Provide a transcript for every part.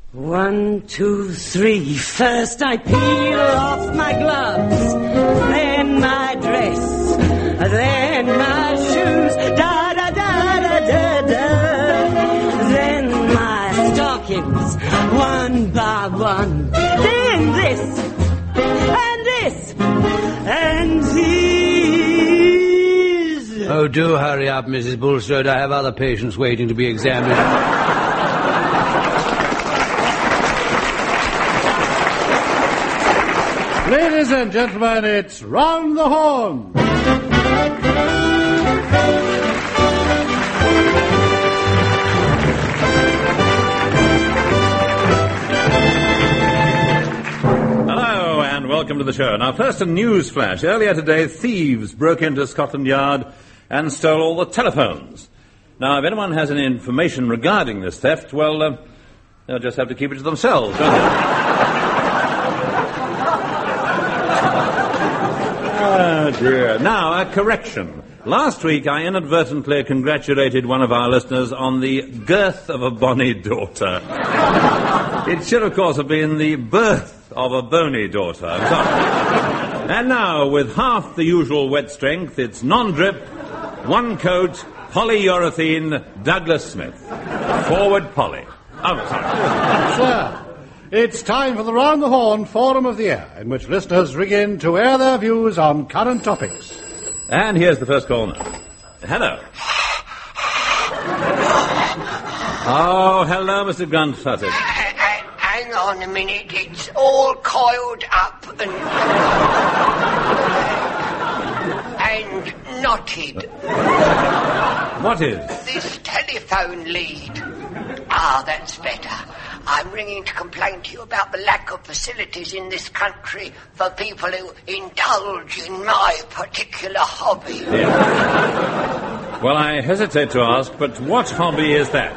1, 2, 3. First I peel off my gloves, then my dress, then my shoes, da-da-da-da-da-da. Then my stockings, one by one. Then this, and this, and these. Oh, do hurry up, Mrs. Bulstrode. I have other patients waiting to be examined. Ladies and gentlemen, it's Round the Horn. Hello and welcome to the show. Now, first a news flash. Earlier today, thieves broke into Scotland Yard and stole all the telephones. Now, if anyone has any information regarding this theft, well, they'll just have to keep it to themselves, won't they? Oh, dear. Now, a correction. Last week, I inadvertently congratulated one of our listeners on the girth of a bonny daughter. It should, of course, have been the birth of a bony daughter. I'm sorry. And now, with half the usual wet strength, it's non-drip, one coat, polyurethane, Douglas Smith. Forward, Polly. Oh, sorry. Sir, it's time for the Round the Horn Forum of the Year, in which listeners ring in to air their views on current topics. And here's the first call now. Hello. Oh, hello, Mr. Grundfutted. Hang on a minute, it's all coiled up and knotted. What is? This telephone lead. Ah, that's better. I'm ringing to complain to you about the lack of facilities in this country for people who indulge in my particular hobby. Yeah. Well, I hesitate to ask, but what hobby is that?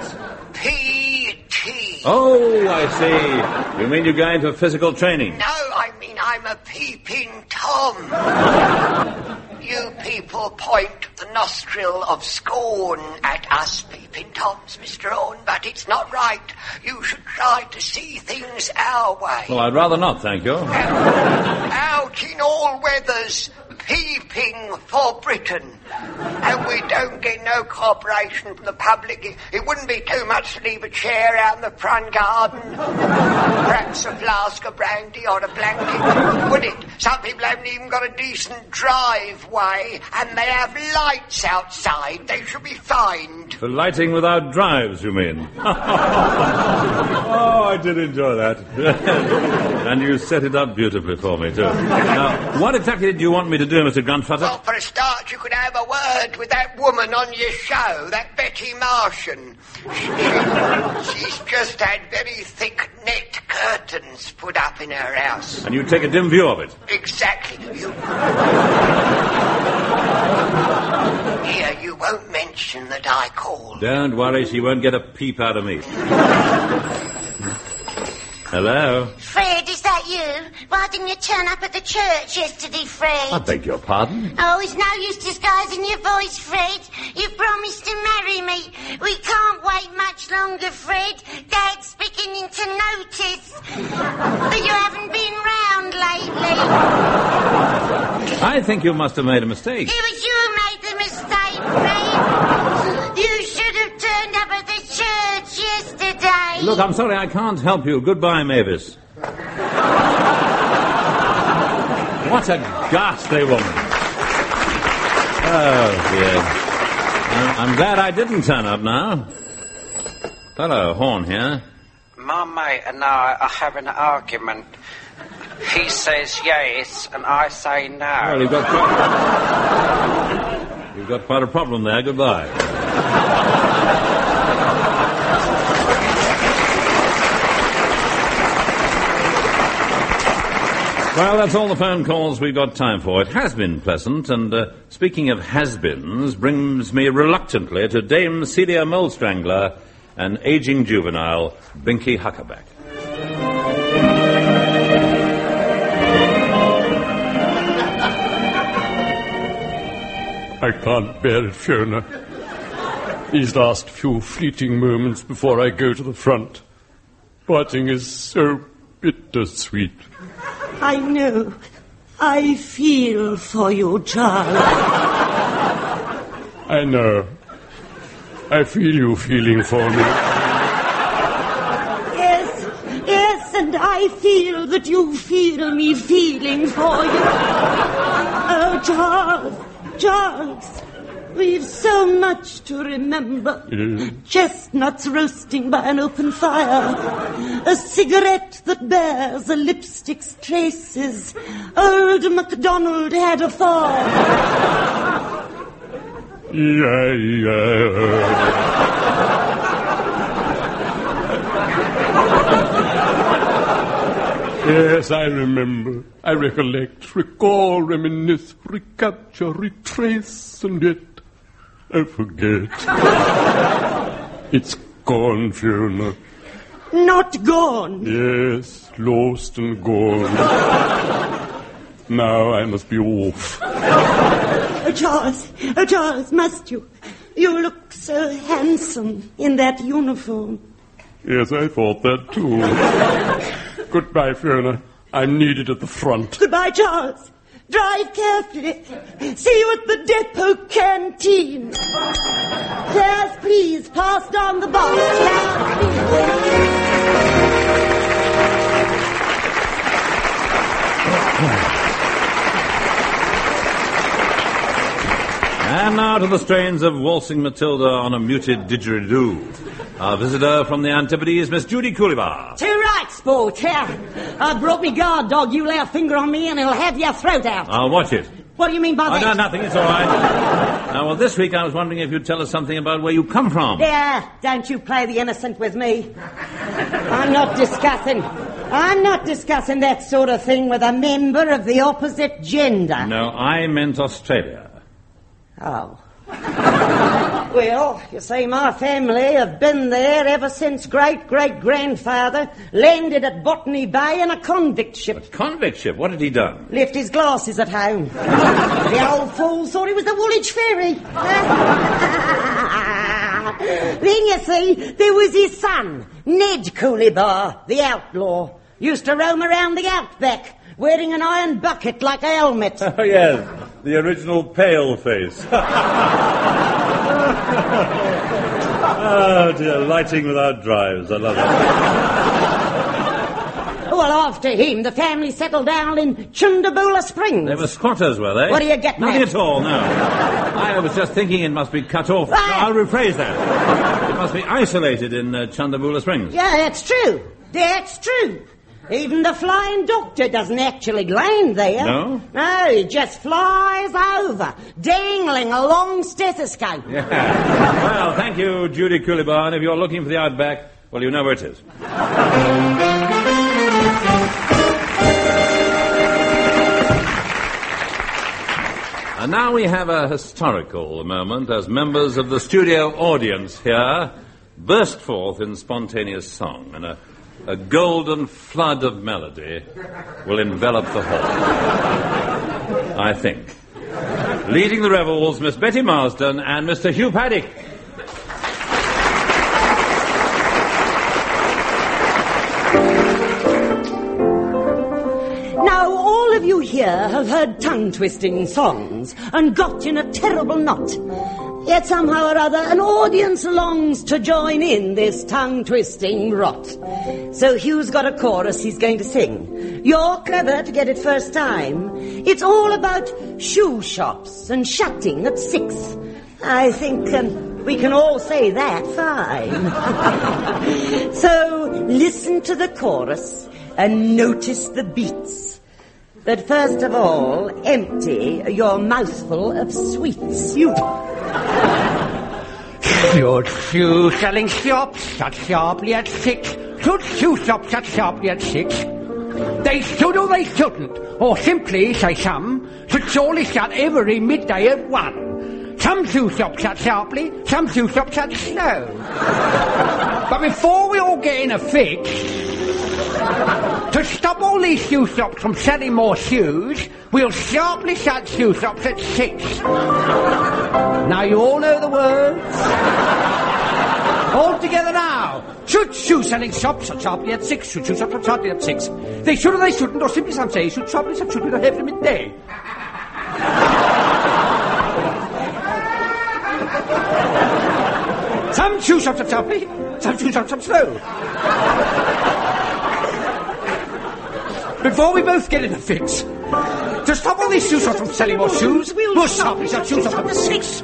PT. Oh, I see. You mean you go into physical training? No, I mean I'm a peeping Tom. You people point the nostril of scorn at us peeping Toms, Mr. Orne, but it's not right. You should try to see things our way. Well, I'd rather not, thank you. Out in all weathers, peeping for Britain. And we don't get no cooperation from the public. It wouldn't be too much to leave a chair out in the front garden. Perhaps a flask of brandy or a blanket, would it? Some people haven't even got a decent driveway, and they have lights outside. They should be fined. For lighting without drives, you mean? Oh, I did enjoy that. And you set it up beautifully for me, too. Now, what exactly did you want me to do, Mr. Grundfutter? Well, for a start, you could have a word with that woman on your show, that Betty Martian. She's just had very thick net curtains put up in her house. And you take a dim view of it? Exactly. Here, you won't mention that I called. Don't worry, she won't get a peep out of me. Hello? Fred, is that you? Why didn't you turn up at the church yesterday, Fred? I beg your pardon? Oh, it's no use disguising your voice, Fred. You promised to marry me. We can't wait much longer, Fred. Dad's beginning to notice that you haven't been round lately. I think you must have made a mistake. It was you who made the mistake, Fred. You should have turned up at the church yesterday. Look, I'm sorry, I can't help you. Goodbye, Mavis. What a ghastly woman. Oh, dear. I'm glad I didn't turn up now. Hello, Horn here. My mate and I are having an argument. He says yes, and I say no. Well, you've got quite a problem there. Goodbye. Well, that's all the phone calls we've got time for. It has been pleasant, and speaking of has-beens, brings me reluctantly to Dame Celia Molestrangler and aging juvenile Binky Huckaback. I can't bear it, Fiona. These last few fleeting moments before I go to the front. Parting is so bittersweet. I know. I feel for you, Charles. I know. I feel you feeling for me. Yes, and I feel that you feel me feeling for you. Oh, Charles, we've so much to remember. Yes. Chestnuts roasting by an open fire. A cigarette that bears a lipstick's traces. Old MacDonald had a farm. Yeah. Yes, I remember. I recollect, recall, reminisce, recapture, retrace, and yet I forget. It's gone, Fiona. Not gone. Yes, lost and gone. Now I must be off. Oh, Charles, must you? You look so handsome in that uniform. Yes, I thought that too. Goodbye, Fiona. I'm needed at the front. Goodbye, Charles. Drive carefully. See you at the depot canteen. Fares, please. Pass down the box. Fares, And now to the strains of Waltzing Matilda on a muted didgeridoo. Our visitor from the Antipodes, Miss Judy Cooleybar. Too right, sport. Here. I brought me guard dog. You lay a finger on me and he'll have your throat out. I'll watch it. What do you mean by that? No, nothing. It's all right. Now, well, this week I was wondering if you'd tell us something about where you come from. Yeah, don't you play the innocent with me. I'm not discussing that sort of thing with a member of the opposite gender. No, I meant Australia. Oh. Well, you see, my family have been there ever since great-great-grandfather landed at Botany Bay in a convict ship. A convict ship? What had he done? Left his glasses at home. The old fool thought he was the Woolwich Ferry. Then, you see, there was his son, Ned Cooleybar, the outlaw. Used to roam around the outback, wearing an iron bucket like a helmet. Oh, yes. The original pale face. Oh, dear. Lighting without drives. I love it. Well, after him, the family settled down in Chundaboola Springs. They were squatters, were they? What do you get, Nothing Matt? at all, no. I was just thinking it must be cut off. No, I'll rephrase that. It must be isolated in Chundaboola Springs. Yeah, that's true. That's true. Even the flying doctor doesn't actually land there. No? No, he just flies over, dangling a long stethoscope. Yeah. Well, thank you, Judy Cooleybar. And if you're looking for the outback, well, you know where it is. And now we have a historical moment as members of the studio audience here burst forth in spontaneous song, and a golden flood of melody will envelop the hall, I think. Leading the revels, Miss Betty Marsden and Mr. Hugh Paddick. Now, all of you here have heard tongue-twisting songs and got in a terrible knot. Yet somehow or other, an audience longs to join in this tongue-twisting rot. So Hugh's got a chorus he's going to sing. You're clever to get it first time. It's all about shoe shops and shutting at 6. I think we can all say that fine. So listen to the chorus and notice the beats. But first of all, empty your mouthful of sweets. Should shoe selling shops shut sharply at 6? Should shoe shops shut sharply at 6? They should or they shouldn't, or simply, say some, should surely shut every midday at 1. Some shoe shops shut sharply, some shoe shops shut slow. But before we all get in a fix, to stop all these shoe shops from selling more shoes, we'll sharply shut shoe shops at 6. Now you all know the words. All together now. Should selling shops shut sharply at 6. Should shops shut sharply at 6. They should or they shouldn't, or simply some say should sharply shut should have every midday. Some shoe shops shut sharply, some shoe shops shut slow. Before we both get in a fix, to stop all these shoe shops from selling more shoes, we'll sharply shut shoe shops at 6.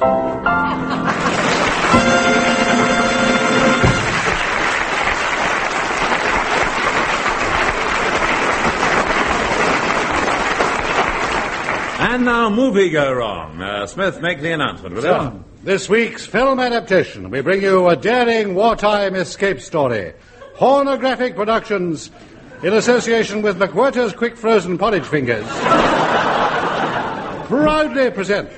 And now, movie go wrong. Smith, make the announcement, will you? This week's film adaptation, we bring you a daring wartime escape story. Hornographic Productions, in association with McWhirter's Quick Frozen Porridge Fingers, proudly present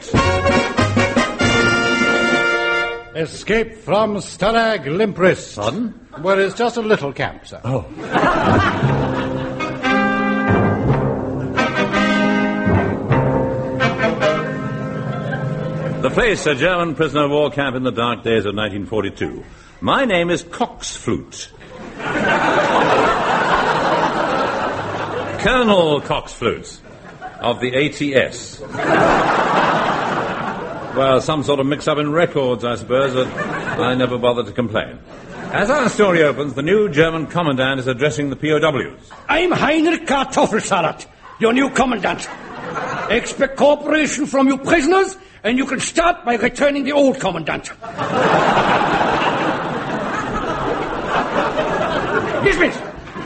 Escape from Stalag Limprist. Pardon? Well, it's just a little camp, sir. Oh. The place, a German prisoner of war camp in the dark days of 1942. My name is Coxflute. Colonel Coxflute of the ATS. Well, some sort of mix-up in records, I suppose, but I never bothered to complain. As our story opens, the new German commandant is addressing the POWs. I'm Heinrich Kartoffelsalat, your new commandant. Expect cooperation from you prisoners, and you can start by returning the old commandant. Dismissed.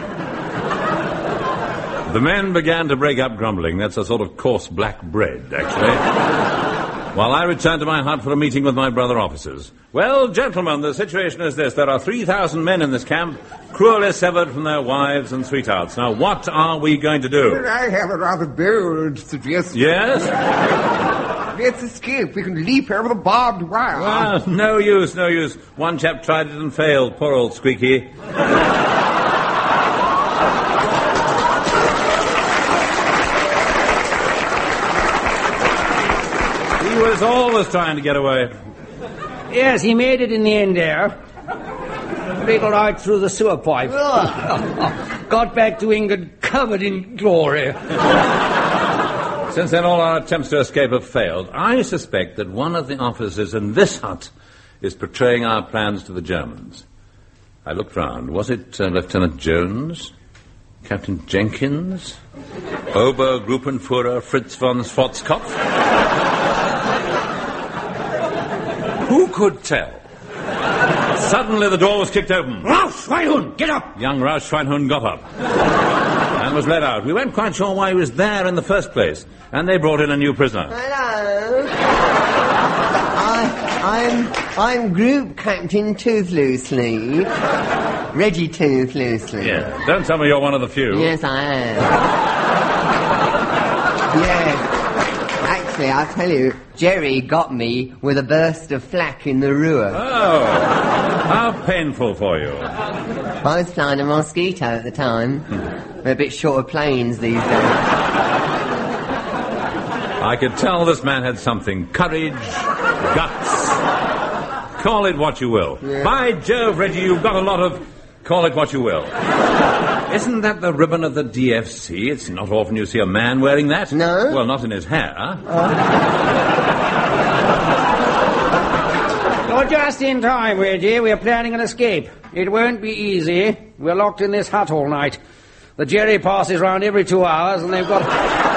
The men began to break up grumbling. That's a sort of coarse black bread, actually. While I returned to my hut for a meeting with my brother officers. Well, gentlemen, the situation is this. There are 3,000 men in this camp, cruelly severed from their wives and sweethearts. Now, what are we going to do? Well, I have a rather bold suggestion. Yes? Let's escape. We can leap over the barbed wire. Well, no use. One chap tried it and failed. Poor old Squeaky. He was always trying to get away. Yes, he made it in the end there. Wriggled out through the sewer pipe. Got back to England covered in glory. Since then, all our attempts to escape have failed. I suspect that one of the officers in this hut is betraying our plans to the Germans. I looked round. Was it Lieutenant Jones? Captain Jenkins? Obergruppenführer Fritz von Schwarzkopf? Who could tell? Suddenly the door was kicked open. Rausch Schweinhund, get up! Young Rausch Schweinhund got up and was led out. We weren't quite sure why he was there in the first place, and they brought in a new prisoner. Hello. I'm Group Captain Toothloosley. Reggie Toothloosley. Yeah. Don't tell me you're one of the few. Yes, I am. Yes. Actually, I'll tell you, Jerry got me with a burst of flak in the Ruhr. Oh, how painful for you. I was flying a Mosquito at the time. We're a bit short of planes these days. I could tell this man had something. Courage, guts. Call it what you will. Yeah. By Jove, Reggie, you've got a lot of... Call it what you will. Isn't that the ribbon of the DFC? It's not often you see a man wearing that. No? Well, not in his hair. You're just in time, Reggie. We're planning an escape. It won't be easy. We're locked in this hut all night. The Jerry passes round every 2 hours, and they've got...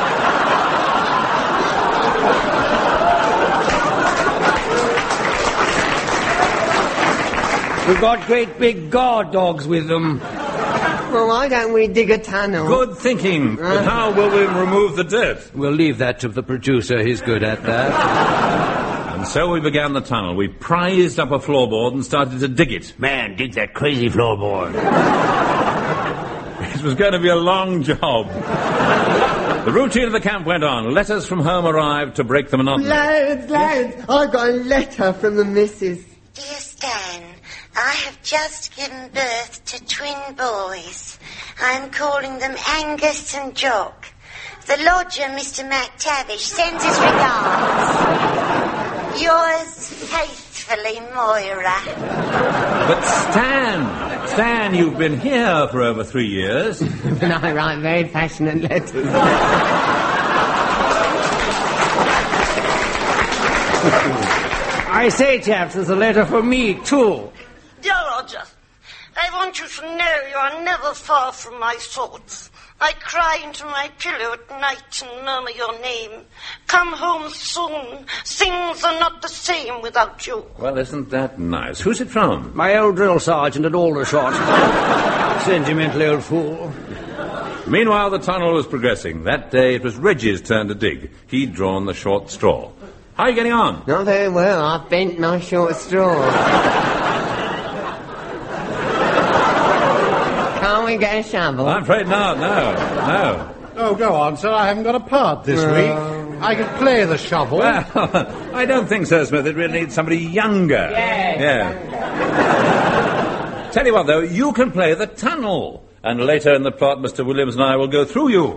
We've got great big guard dogs with them. Well, why don't we dig a tunnel? Good thinking. But how will we remove the dirt? We'll leave that to the producer. He's good at that. And so we began the tunnel. We prized up a floorboard and started to dig it. Man, dig that crazy floorboard. It was going to be a long job. The routine of the camp went on. Letters from home arrived to break the monotony. Lads, I've got a letter from the missus. Dear Stan, I have just given birth to twin boys. I'm calling them Angus and Jock. The lodger, Mr. MacTavish, sends his regards. Yours faithfully. faithfully, Moira. But Stan, you've been here for over 3 years. And I write very passionate letters. I say, chaps, there's a letter for me, too. Dear Roger, I want you to know you are never far from my thoughts. I cry into my pillow at night and murmur your name. Come home soon. Things are not the same without you. Well, isn't that nice? Who's it from? My old drill sergeant at Aldershot. Sentimental old fool. Meanwhile, the tunnel was progressing. That day, it was Reggie's turn to dig. He'd drawn the short straw. How are you getting on? Not very well. I've bent my short straw. Can't we get a shovel? I'm afraid not, no. Oh, go on, sir. I haven't got a part this week. I can play the shovel. Well, I don't think so, Smith. It really needs somebody younger. Yeah. Tell you what, though, you can play the tunnel. And later in the plot, Mr. Williams and I will go through you.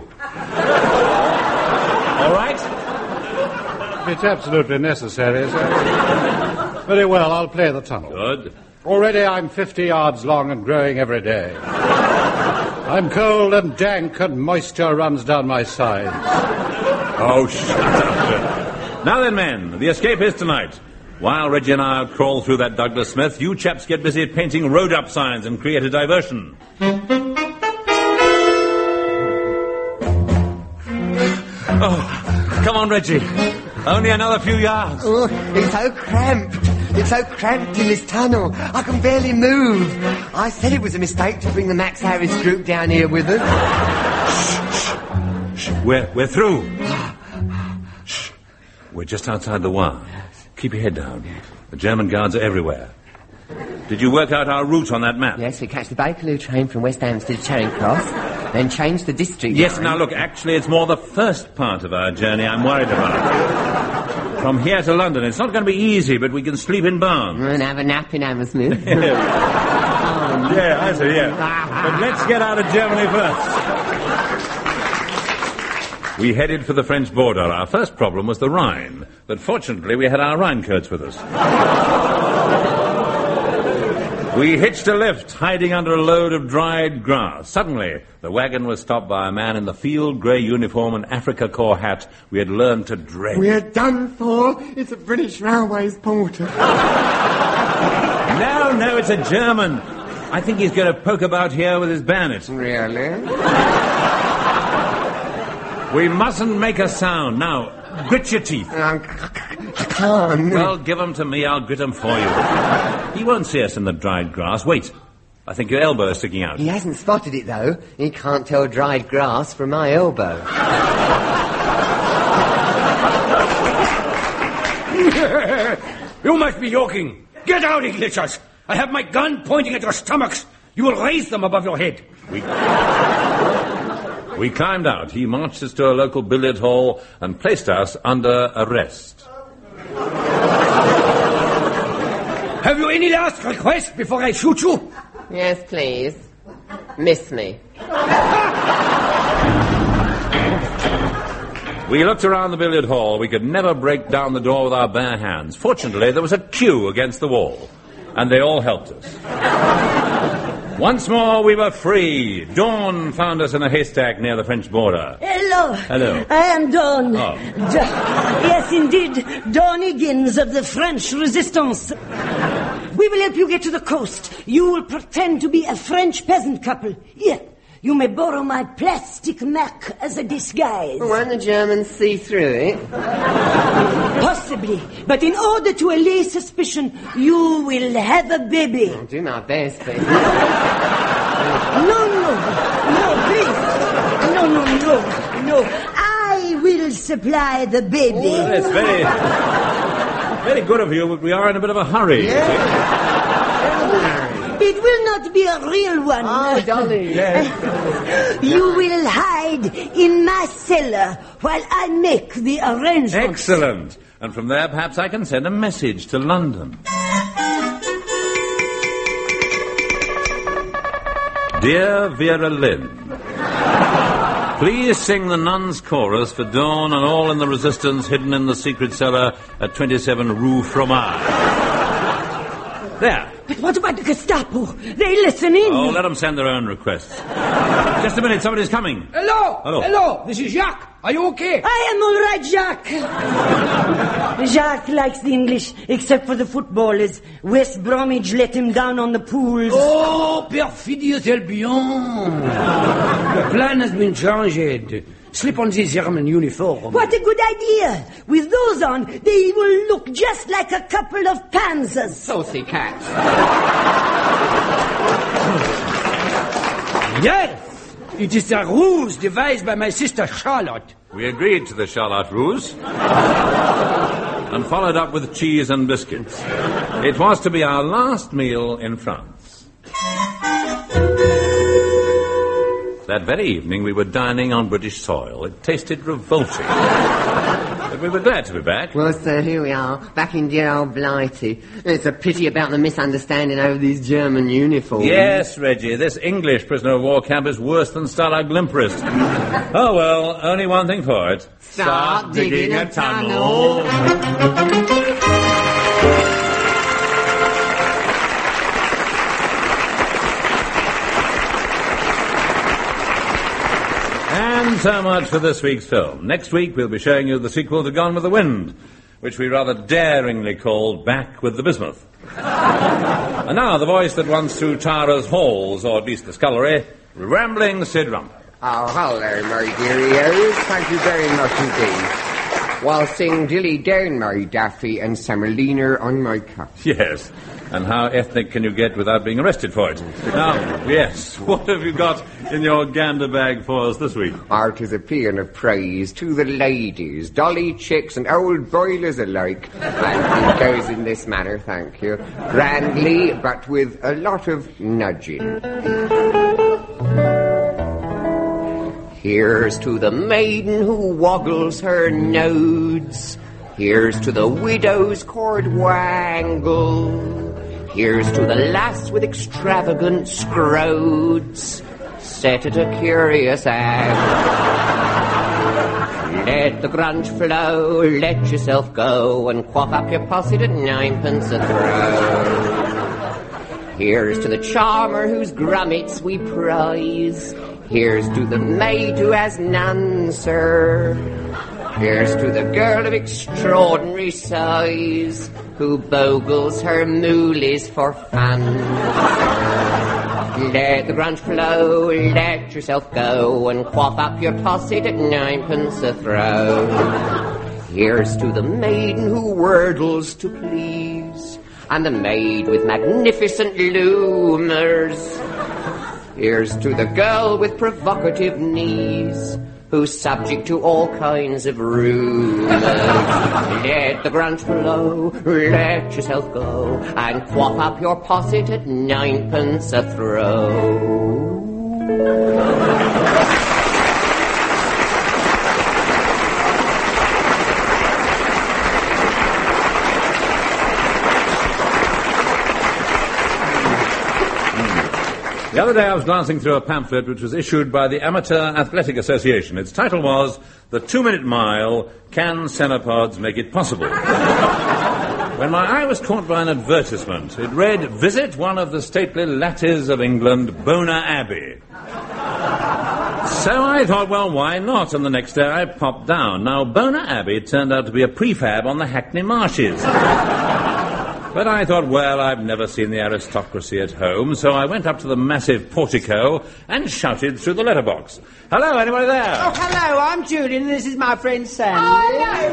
All right? It's absolutely necessary, sir. Very well, I'll play the tunnel. Good. Already I'm 50 yards long and growing every day. I'm cold and dank and moisture runs down my sides. Oh, shut up. Now then, men, the escape is tonight. While Reggie and I crawl through that Douglas Smith, you chaps get busy painting road-up signs and create a diversion. Oh, come on, Reggie. Only another few yards. Oh, it's so cramped. It's so cramped in this tunnel. I can barely move. I said it was a mistake to bring the Max Harris group down here with us. Shh. We're through. Shh. We're just outside the wire. Keep your head down. The German guards are everywhere. Did you work out our route on that map? Yes, we catch the Bakerloo train from West Hampstead to Charing Cross, then change the district Yes, line. now look, actually it's more the first part of our journey I'm worried about. From here to London, it's not going to be easy, but we can sleep in barns. And have a nap in Hammersmith. Yeah, I see, yeah. But let's get out of Germany first. We headed for the French border. Our first problem was the Rhine, but fortunately we had our raincoats with us. We hitched a lift, hiding under a load of dried grass. Suddenly, the wagon was stopped by a man in the field grey uniform and Africa Corps hat we had learned to dread. We're done for. It's a British Railways porter. No, it's a German. I think he's going to poke about here with his bayonet. Really? We mustn't make a sound. Now, grit your teeth. I can't. Well, give them to me. I'll grit them for you. He won't see us in the dried grass. Wait. I think your elbow is sticking out. He hasn't spotted it, though. He can't tell dried grass from my elbow. You must be joking. Get out, Englishers. I have my gun pointing at your stomachs. You will raise them above your head. We climbed out. He marched us to a local billiard hall and placed us under arrest. Have you any last request before I shoot you? Yes, please. Miss me. We looked around the billiard hall. We could never break down the door with our bare hands. Fortunately, there was a queue against the wall, and they all helped us. Once more, we were free. Dawn found us in a haystack near the French border. Hello. Hello. I am Dawn. Oh. Yes, indeed. Dawn Higgins of the French Resistance. We will help you get to the coast. You will pretend to be a French peasant couple. Here, you may borrow my plastic Mac as a disguise. Won't the Germans see through it? Possibly. But in order to allay suspicion, you will have a baby. I'll do my best, please. No, please. No. I will supply the baby. Oh, that's very good of you, but we are in a bit of a hurry. It will not be a real one. Oh, Dolly. Yes. You will hide in my cellar while I make the arrangements. Excellent. And from there, perhaps I can send a message to London. Dear Vera Lynn, please sing the Nuns' Chorus for Dawn and all in the Resistance hidden in the secret cellar at 27 Rue Fromage. There. But what about the Gestapo? They listen in. Oh, let them send their own requests. Just a minute, somebody's coming. Hello! Hello. Hello! This is Jacques. Are you okay? I am all right, Jacques. Jacques likes the English, except for the footballers. West Bromwich let him down on the pools. Oh, perfidious Albion. The plan has been changed. Slip on this German uniform. What a good idea! With those on, they will look just like a couple of panzers. Saucy cats. Yes! It is a ruse devised by my sister Charlotte. We agreed to the Charlotte ruse and followed up with cheese and biscuits. It was to be our last meal in France. That very evening we were dining on British soil. It tasted revolting. But we were glad to be back. Well, sir, here we are, back in dear old Blighty. It's a pity about the misunderstanding over these German uniforms. Yes, Reggie, this English prisoner of war camp is worse than Stalag Limprist. Oh, well, only one thing for it. Start digging a tunnel. And so much for this week's film. Next week we'll be showing you the sequel to Gone with the Wind, which we rather daringly called Back with the Bismuth. And now the voice that runs through Tara's halls, or at least the scullery, Rambling Sid Rump. Oh, hello, my dearios. Thank you very much indeed. While sing Dilly Down, my Daffy, and Semolina on my cup. Yes, and how ethnic can you get without being arrested for it? Now, yes, what have you got in your gander bag for us this week? Art is a paean of praise to the ladies, dolly chicks and old boilers alike. And it goes in this manner, thank you. Grandly, but with a lot of nudging. Here's to the maiden who woggles her nodes. Here's to the widow's cord wangle. Here's to the lass with extravagant scrodes, set at a curious angle. Let the grunge flow, let yourself go, and quaff up your posset at 9p a throw. Here's to the charmer whose grummets we prize. Here's to the maid who has none, sir. Here's to the girl of extraordinary size who bogles her moolies for fun. Let the grunge flow, let yourself go, and quaff up your posset at 9p a throw. Here's to the maiden who wordles to please, and the maid with magnificent loomers. Here's to the girl with provocative knees, who's subject to all kinds of rumours. Let the grunge flow, let yourself go, and quaff up your posset at 9p a throw. The other day I was glancing through a pamphlet which was issued by the Amateur Athletic Association. Its title was The 2-Minute Mile, Can Cenopods Make It Possible? When my eye was caught by an advertisement, it read, Visit one of the stately latties of England, Bonar Abbey. So I thought, well, why not? And the next day I popped down. Now, Bonar Abbey turned out to be a prefab on the Hackney Marshes. But I thought, well, I've never seen the aristocracy at home, so I went up to the massive portico and shouted through the letterbox. Hello, anybody there? Oh, hello, I'm Julian, and this is my friend Sam. Oh, hello,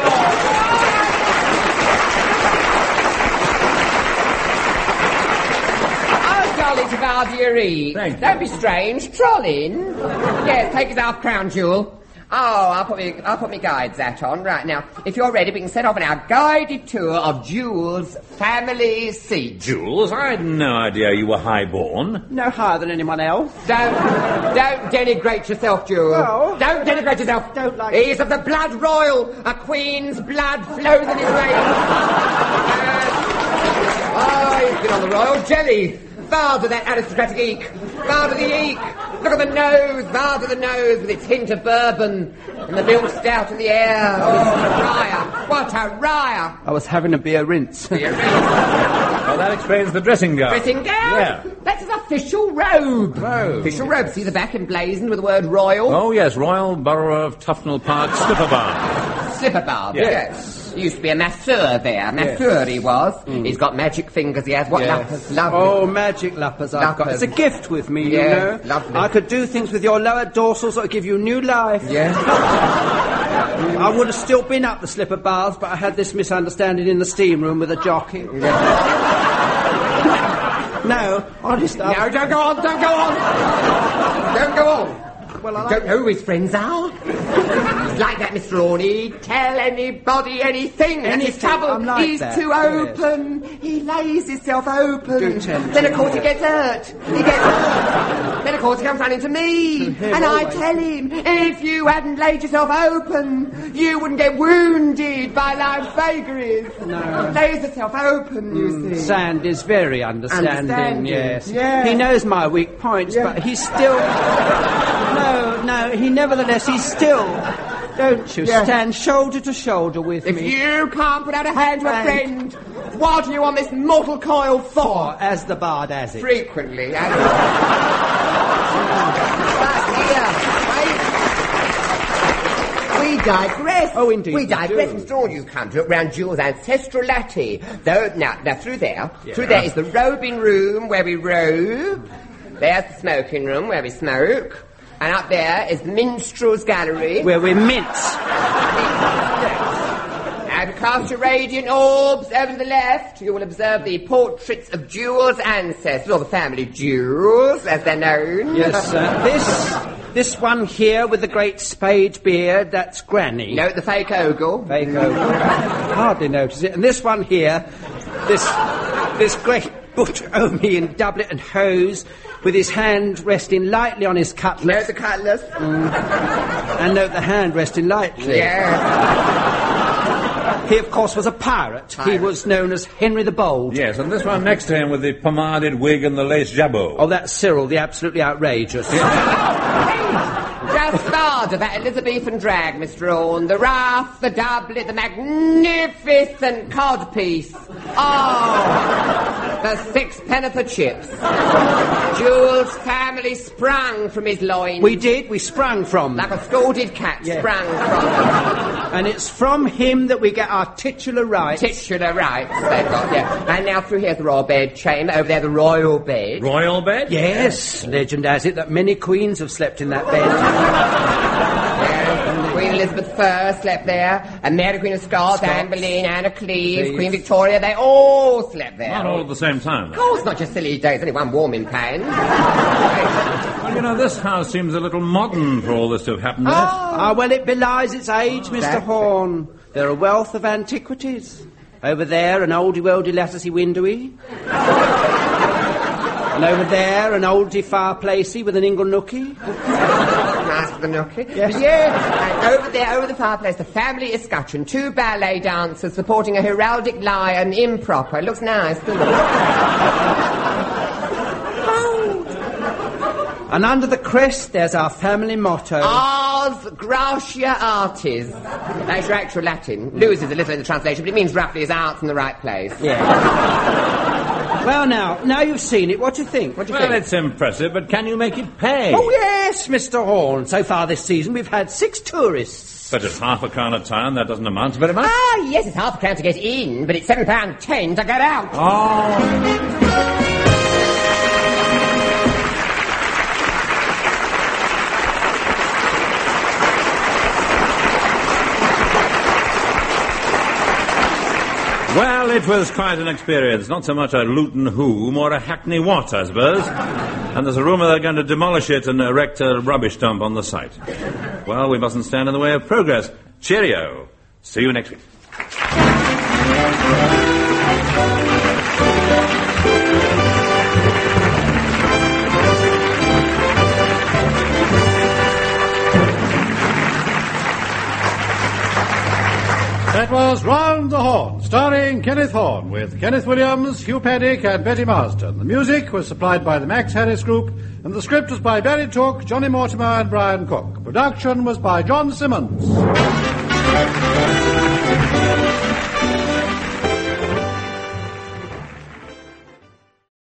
Jolly to Valdieri. Thank you. Don't be strange. Troll in. Yes, take his half crown, Jewel. Oh, I'll put my guides hat on. Right, now, if you're ready, we can set off on our guided tour of Jules' family seat. Jules, I had no idea you were highborn. No higher than anyone else. Don't denigrate yourself, Jules. No. Don't denigrate yourself. Don't like He's of the blood royal. A queen's blood flows in his veins. He's been on the royal jelly. Bow to that aristocratic eek. Bow to the eek. Look at the nose. Bow to the nose with its hint of bourbon. And the milk stout in the air. Oh, what a riot. What a riot. I was having a beer rinse. Beer rinse. Well, that explains the dressing gown. Dressing gown? Yeah. That's his official robe. Official robe. See the back emblazoned with the word Royal? Oh, yes, Royal Borough of Tufnell Park Slipper Bar. Slipper Bar, yes. He used to be a masseur there. Masseur he was. He's got magic fingers, he has. What lappers? Lovely. Oh, magic lappers I've got. It's a gift with me, you know. Lovely. I could do things with your lower dorsals that would give you new life. Yeah. I would have still been up the slipper bars, but I had this misunderstanding in the steam room with a jockey. No, honest. No, don't go on, don't go on. Don't go on. Well, I don't know who his friends are. He's like that, Mr. Orney. Tell anybody anything. That's his trouble. I'm like He's that. too open. He lays himself open. Do tell me. Then, of course, he gets hurt. Then, of course, he comes running to me. And I tell him, if you hadn't laid yourself open, you wouldn't get wounded by life's vagaries. No. Lays himself open, you see. Sand is very understanding, yes. Yeah. He knows my weak points, but he's still... No, he nevertheless, he's still... Don't you stand shoulder to shoulder with me. If you can't put out a hand to a friend, what do you want this mortal coil for? As the bard has it. Frequently. We digress. Oh, indeed. We digress. Mr. Orr, you come to look round Jules' ancestral latte. Now, through there is the robing room where we robe. There's the smoking room where we smoke. And up there is the minstrel's gallery. Where we mince. Now, to cast your radiant orbs over to the left, you will observe the portraits of Jules' ancestors, or the family Jules, as they're known. Yes, this one here with the great spade beard, that's Granny. No, the fake ogle. Fake ogle. Hardly notice it. And this one here, this great butcher Omi in doublet and hose, with his hand resting lightly on his cutlass. Note the cutlass. And note the hand resting lightly. Yeah. He, of course, was a pirate. He was known as Henry the Bold. Yes, and this one next to him with the pomaded wig and the lace jabot. Oh, that's Cyril, the absolutely outrageous. Just bard of that Elizabethan drag, Mr. Orne. The ruff, the doublet, the magnificent codpiece. Oh, the sixpence of chips. Jules' family sprung from his loins. We did, we sprung from. Like a scalded cat sprang from. And it's from him that we get our titular rights. Titular rights, they've got, And now through here's the royal bed chamber, over there the royal bed. Royal bed? Yes, legend has it that many queens have slept in that bed. Queen Elizabeth I slept there, and Mary Queen of Scots, Anne Boleyn, Anne of Cleves, Queen Victoria, they all slept there. Not all at the same time, Of course, not just silly days, only one warming pan. Well, you know, this house seems a little modern for all this to have happened in it. Well, it belies its age, Mr. Horn. There are a wealth of antiquities. Over there, an oldie-worldy latticey windowy. And over there, an oldie fireplacey with an ingle nookie. Nice for the nookie. Yes. And over there, over the fireplace, the family escutcheon, 2 ballet dancers supporting a heraldic lion improper. It looks nice, doesn't it? And under the crest, there's our family motto. Ars Gratia Artis. That's your actual Latin. Loses a little in the translation, but it means roughly as arts in the right place. Yeah. Well, now you've seen it, what do you think? Well, it's impressive, but can you make it pay? Oh, yes, Mr. Horn. So far this season, we've had 6 tourists. But it's half a crown a town, that doesn't amount to very much. Ah, yes, it's half a crown to get in, but it's £7.10 to get out. Oh. Well, it was quite an experience. Not so much a Luton Who, more a Hackney What, I suppose. And there's a rumour they're going to demolish it and erect a rubbish dump on the site. Well, we mustn't stand in the way of progress. Cheerio. See you next week. That was Round the Horn, starring Kenneth Horne, with Kenneth Williams, Hugh Paddick and Betty Marsden. The music was supplied by the Max Harris Group, and the script was by Barry Tooke, Johnny Mortimer and Brian Cook. Production was by John Simmons.